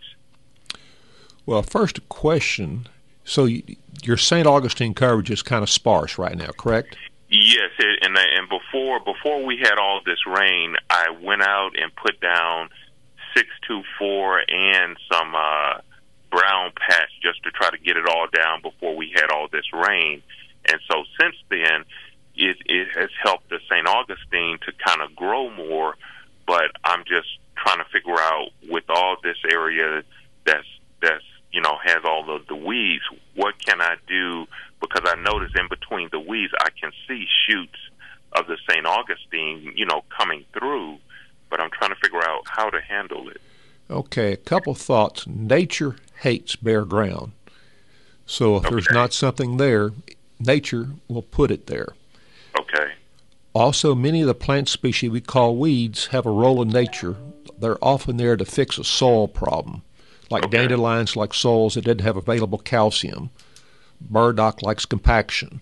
Well, first a question. So you, your Saint Augustine coverage is kind of sparse right now, correct? Yes, it, and and before before we had all this rain, I went out and put down six two four and some uh, brown patch just to try to get it all down before we had all this rain. And so since then, it, it has helped the Saint Augustine to kind of grow more, but I'm just trying to figure out with all this area that's, that's you know, has all the, the weeds, what can I do? Because I notice in between the weeds, I can see shoots of the Saint Augustine, you know, coming through, but I'm trying to figure out how to handle it. Okay, a couple thoughts. Nature hates bare ground. So if okay. there's not something there, nature will put it there. Okay. Also, many of the plant species we call weeds have a role in nature. They're often there to fix a soil problem. Like okay. dandelions like soils that didn't have available calcium. Burdock likes compaction.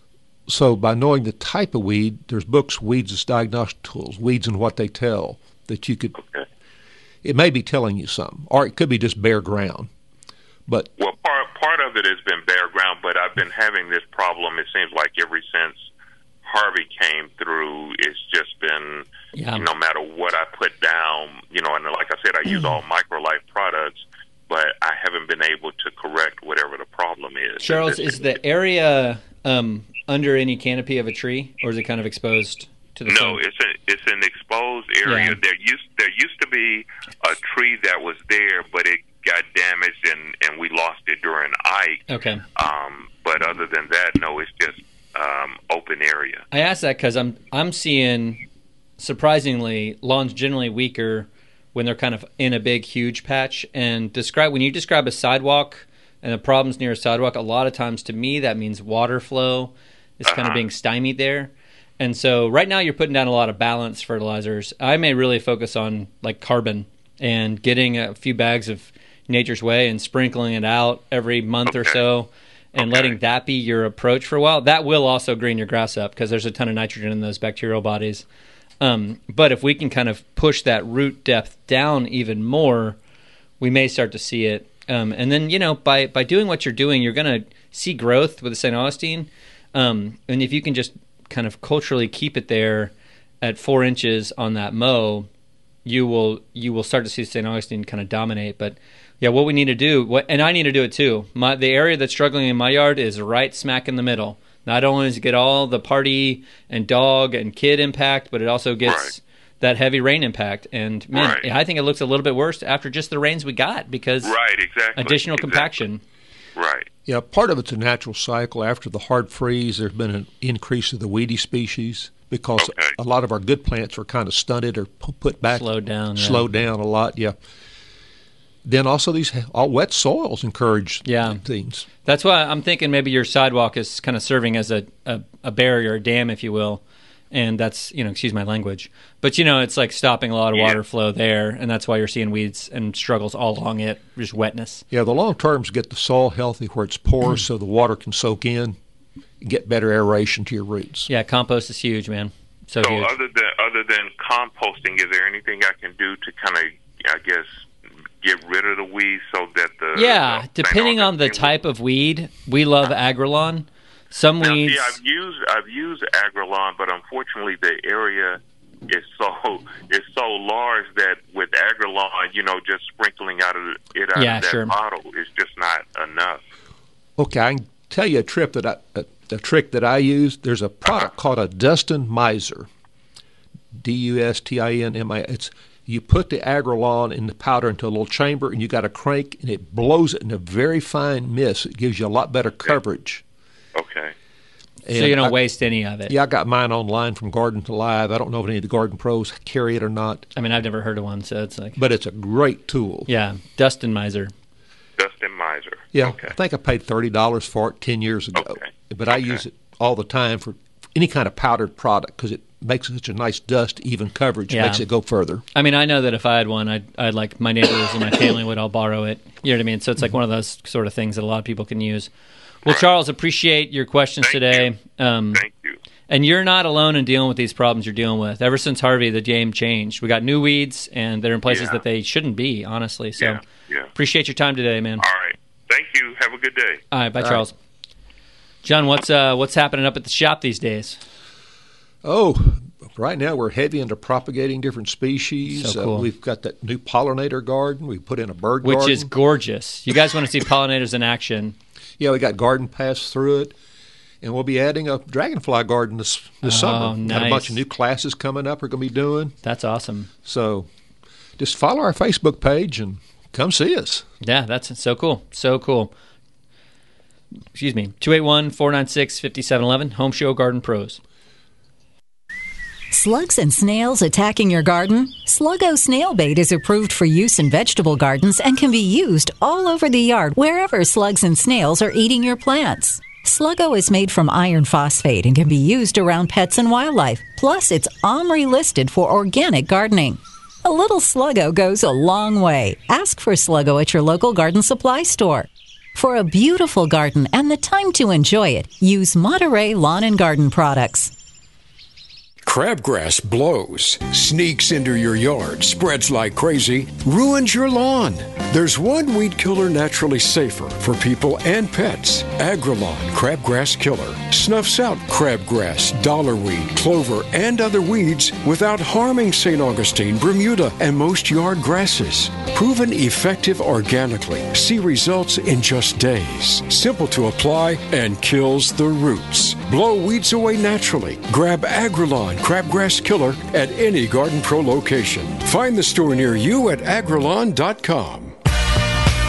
So by knowing the type of weed, there's books, Weeds as Diagnostic Tools, Weeds and What They Tell, that you could, okay. it may be telling you something, or it could be just bare ground. But Well, part, part of it has been bare ground, but I've been having this problem, it seems like ever since Harvey came through, it's just been, yeah. you know, no matter what I put down, you know, and like I said, I use all Microlife products, but I haven't been able to correct whatever the problem is. Charles, is the area um, under any canopy of a tree, or is it kind of exposed to the no, sun? No, it's a, it's an exposed area. Yeah. There used there used to be a tree that was there, but it got damaged and, and we lost it during Ike. Okay. Um, but other than that, no, it's just um, open area. I asked that because I'm I'm seeing surprisingly lawns generally weaker when they're kind of in a big, huge patch. And describe when you describe a sidewalk and the problems near a sidewalk, a lot of times to me that means water flow is kind of being stymied there. And so right now you're putting down a lot of balanced fertilizers. I may really focus on like carbon and getting a few bags of Nature's Way and sprinkling it out every month okay. or so and okay. letting that be your approach for a while. That will also green your grass up because there's a ton of nitrogen in those bacterial bodies. Um, but if we can kind of push that root depth down even more, we may start to see it. Um, and then, you know, by, by doing what you're doing, you're going to see growth with the Saint Augustine. Um, and if you can just kind of culturally keep it there at four inches on that mow, you will you will start to see Saint Augustine kind of dominate. But yeah, what we need to do, what, and I need to do it too. My the area that's struggling in my yard is right smack in the middle. Not only does it get all the party and dog and kid impact, but it also gets right. that heavy rain impact. And man, right. I think it looks a little bit worse after just the rains we got because right, exactly. additional exactly. compaction. Right. Yeah, part of it's a natural cycle. After the hard freeze, there's been an increase of the weedy species because okay. a lot of our good plants are kind of stunted or put back. Slowed down. Slowed yeah. down a lot, yeah. Then also these all wet soils encourage yeah. things. That's why I'm thinking maybe your sidewalk is kind of serving as a, a, a barrier, a dam, if you will. And that's, you know, excuse my language. But, you know, it's like stopping a lot of yeah. water flow there, and that's why you're seeing weeds and struggles all along it, just wetness. Yeah, the long terms get the soil healthy where it's porous so the water can soak in and get better aeration to your roots. Yeah, compost is huge, man. So, so huge. other than other than composting, is there anything I can do to kind of, I guess, get rid of the weeds so that the yeah, the depending on the type of weed, we love Agrolon. Some now, weeds. See, I've used I've used Agrolon, but unfortunately the area is so is so large that with Agrolon, you know, just sprinkling out of it out yeah, of that sure. bottle is just not enough. Okay, I can tell you a trip that I a, a trick that I use. There's a product called a Dustin Miser, D U S T I N M I. It's you put the Agrolon in the powder into a little chamber, and you got a crank, and it blows it in a very fine mist. It gives you a lot better coverage. Okay. And so you don't I, waste any of it. Yeah, I got mine online from Garden to Live. I don't know if any of the garden pros carry it or not. I mean, I've never heard of one, so it's like. But it's a great tool. Yeah, Dustin Miser. Dustin Miser. Yeah, okay. I think I paid thirty dollars for it ten years ago. Okay. But I okay. use it all the time for any kind of powdered product because it makes such a nice dust, even coverage. Yeah. Makes it go further. I mean, I know that if I had one, I'd, I'd like my neighbors and my family would all borrow it. You know what I mean? So it's like one of those sort of things that a lot of people can use. Well, right. Charles, appreciate your questions Thank today. You. Um, Thank you. And you're not alone in dealing with these problems you're dealing with. Ever since Harvey, the game changed. We got new weeds, and they're in places yeah. that they shouldn't be, honestly. So yeah. Yeah. appreciate your time today, man. All right. Thank you. Have a good day. All right. Bye, all Charles. Right. John, what's uh, what's happening up at the shop these days? Oh, right now we're heavy into propagating different species. So cool. Uh, we've got that new pollinator garden. We put in a bird Which garden. is gorgeous. You guys want to see pollinators in action. Yeah, we got garden paths through it. And we'll be adding a dragonfly garden this, this Oh, summer. nice. Got a bunch of new classes coming up we're going to be doing. That's awesome. So just follow our Facebook page and come see us. Yeah, that's so cool. So cool. Excuse me. two eight one, four nine six, five seven one one, Home Show Garden Pros. Slugs and snails attacking your garden? Sluggo snail bait is approved for use in vegetable gardens and can be used all over the yard wherever slugs and snails are eating your plants. Sluggo is made from iron phosphate and can be used around pets and wildlife. Plus, it's OMRI listed for organic gardening. A little Sluggo goes a long way. Ask for Sluggo at your local garden supply store. For a beautiful garden and the time to enjoy it, use Monterey Lawn and Garden products. Crabgrass blows, sneaks into your yard, spreads like crazy, ruins your lawn. There's one weed killer naturally safer for people and pets. Agrolon Crabgrass Killer snuffs out crabgrass, dollarweed, clover, and other weeds without harming Saint Augustine, Bermuda, and most yard grasses. Proven effective organically. See results in just days. Simple to apply and kills the roots. Blow weeds away naturally. Grab Agrolon Crabgrass Killer at any Garden Pro location. Find the store near you at agrolon dot com.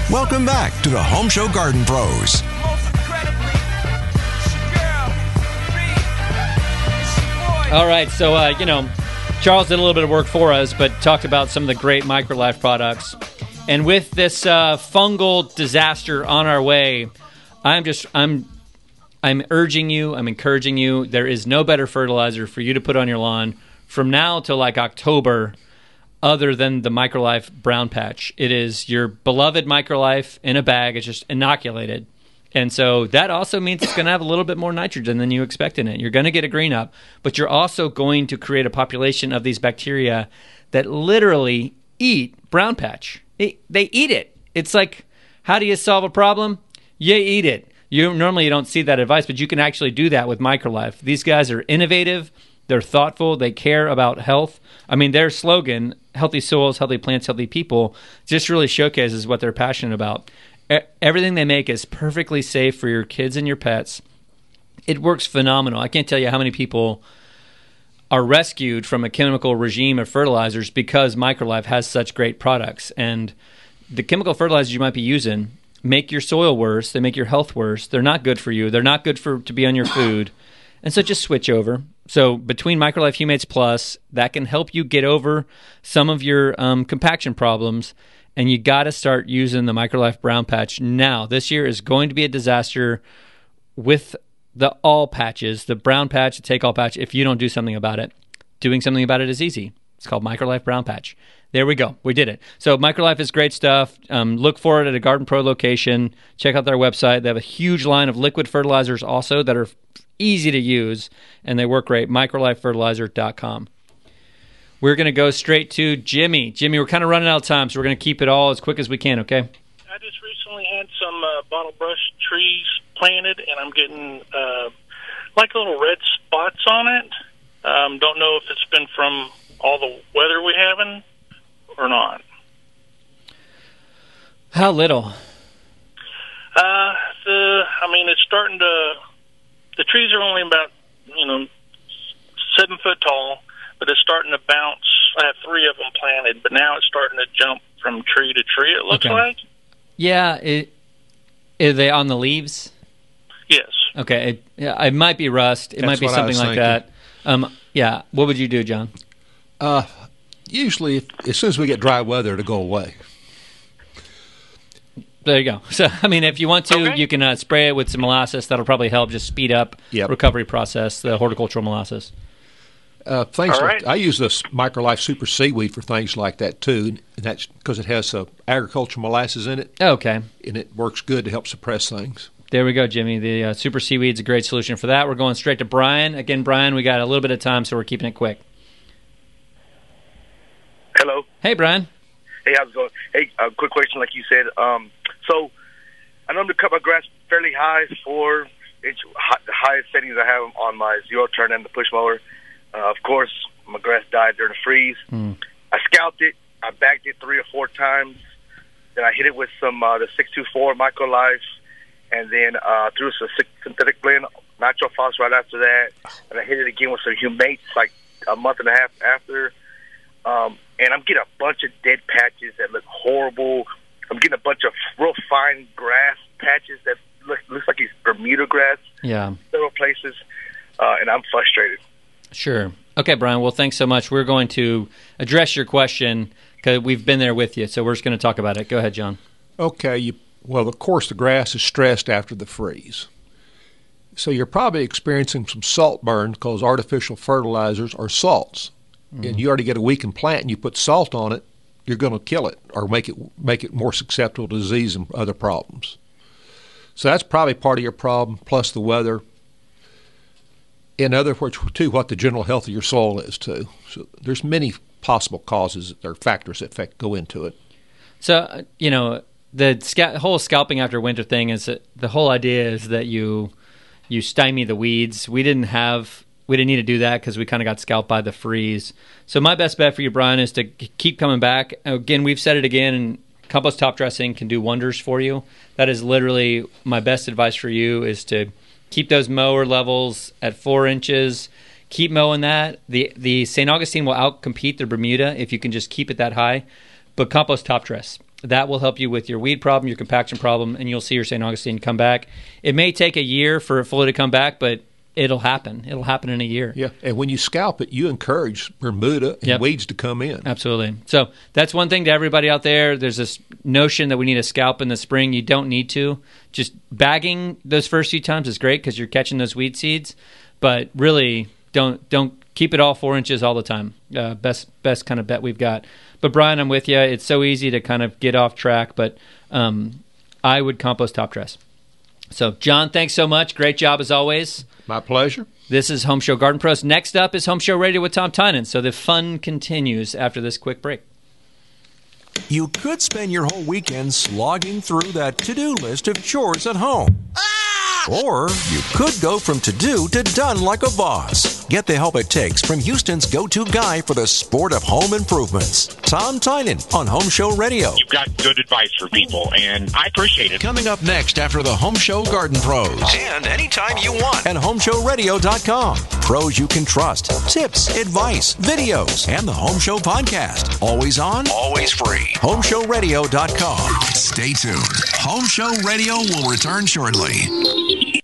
Welcome back to the Home Show Garden Pros. All right, so, uh, you know, Charles did a little bit of work for us, but talked about some of the great MicroLife products. And with this uh, fungal disaster on our way, I'm just, I'm, I'm urging you, I'm encouraging you, there is no better fertilizer for you to put on your lawn from now till like October other than the MicroLife Brown Patch. It is your beloved MicroLife in a bag. It's just inoculated. And so that also means it's going to have a little bit more nitrogen than you expect in it. You're going to get a green up, but you're also going to create a population of these bacteria that literally eat brown patch. They, they eat it. It's like, how do you solve a problem? You eat it. You normally you don't see that advice, but you can actually do that with MicroLife. These guys are innovative. They're thoughtful. They care about health. I mean, their slogan, healthy soils, healthy plants, healthy people, just really showcases what they're passionate about. Everything they make is perfectly safe for your kids and your pets. It works phenomenal. I can't tell you how many people are rescued from a chemical regime of fertilizers because MicroLife has such great products. And the chemical fertilizers you might be using make your soil worse. They make your health worse. They're not good for you. They're not good for to be on your food. And so just switch over. So between MicroLife Humates Plus, that can help you get over some of your um, compaction problems. And you got to start using the MicroLife Brown Patch now. This year is going to be a disaster with the all patches, the brown patch, the take all patch, if you don't do something about it. Doing something about it is easy. It's called MicroLife Brown Patch. There we go. We did it. So MicroLife is great stuff. Um, look for it at a Garden Pro location. Check out their website. They have a huge line of liquid fertilizers also that are easy to use, and they work great. microlife fertilizer dot com. We're going to go straight to Jimmy. Jimmy, we're kind of running out of time, so we're going to keep it all as quick as we can, okay? I just recently had some uh, bottle brush trees planted, and I'm getting uh, like little red spots on it. Um, don't know if it's been from all the weather we having or not. How little? Uh, the I mean, it's starting to. The trees are only about you know seven foot tall, but it's starting to bounce. I have three of them planted, but now it's starting to jump from tree to tree. It looks Okay. like. Yeah. It, are they on the leaves? Yes. Okay. It, yeah, it might be rust. It That's might be what I something was like thinking. that. Um, yeah. What would you do, John? Uh, usually, if, as soon as we get dry weather, it'll go away. There you go. So, I mean, if you want to, you can uh, spray it with some molasses. That'll probably help just speed up Yep. recovery process, the horticultural molasses. Uh, things All like, right. I use this MicroLife Super Seaweed for things like that too, and that's because it has uh, agricultural molasses in it. Okay. And it works good to help suppress things. There we go, Jimmy. The uh, Super Seaweed's a great solution for that. We're going straight to Brian. Again, Brian, we got a little bit of time, so we're keeping it quick. Hello. Hey, Brian. Hey, how's it going? Hey, a quick question, like you said. Um, so I know I'm to cut my grass fairly high, four inch, high, the highest settings I have on my zero turn and the push mower. Uh, of course, my grass died during the freeze. Mm. I scalped it. I bagged it three or four times. Then I hit it with some uh, the six two four MicroLife, and then uh, threw some synthetic blend, Nitro Phos right after that. And I hit it again with some Humates like a month and a half after. Um, and I'm getting a bunch of dead patches that look horrible. I'm getting a bunch of real fine grass patches that look looks like it's Bermuda grass Yeah. several places, uh, and I'm frustrated. Sure. Okay, Brian. Well, thanks so much. We're going to address your question because we've been there with you, so we're just going to talk about it. Go ahead, John. Okay. You, well, of course, the grass is stressed after the freeze. So you're probably experiencing some salt burn because artificial fertilizers are salts. Mhm. And you already get a weakened plant and you put salt on it, you're going to kill it or make it make it more susceptible to disease and other problems. So that's probably part of your problem, plus the weather. In other words, too, what the general health of your soil is, too. So there's many possible causes or factors that affect, go into it. So, uh, you know, the sca- whole scalping after winter thing is that the whole idea is that you you stymie the weeds. We didn't have we didn't need to do that because we kind of got scalped by the freeze. So my best bet for you, Brian, is to k- keep coming back. Again, we've said it again, and compost top dressing can do wonders for you. That is literally my best advice for you is to keep those mower levels at four inches. Keep mowing that. The the Saint Augustine will outcompete the Bermuda if you can just keep it that high. But compost top dress. That will help you with your weed problem, your compaction problem, and you'll see your Saint Augustine come back. It may take a year for it fully to come back, but it'll happen. It'll happen in a year. Yeah, and when you scalp it, you encourage Bermuda and Yep. weeds to come in. Absolutely. So that's one thing to everybody out there. There's this notion that we need a scalp in the spring. You don't need to. Just bagging those first few times is great because you're catching those weed seeds, but really don't don't keep it all four inches all the time. Uh, best best kind of bet we've got. But Brian, I'm with you. It's so easy to kind of get off track, but um, I would compost top dress. So John, thanks so much. Great job as always. My pleasure. This is Home Show Garden Pros. Next up is Home Show Radio with Tom Tynan. So the fun continues after this quick break. You could spend your whole weekend slogging through that to-do list of chores at home. Or you could go from to-do to done like a boss. Get the help it takes from Houston's go-to guy for the sport of home improvements, Tom Tynan on Home Show Radio. You've got good advice for people, and I appreciate it. Coming up next after the Home Show Garden Pros. And anytime you want at home show radio dot com. Pros you can trust, tips, advice, videos, and the Home Show podcast. Always on, always free. home show radio dot com. Stay tuned. Home Show Radio will return shortly.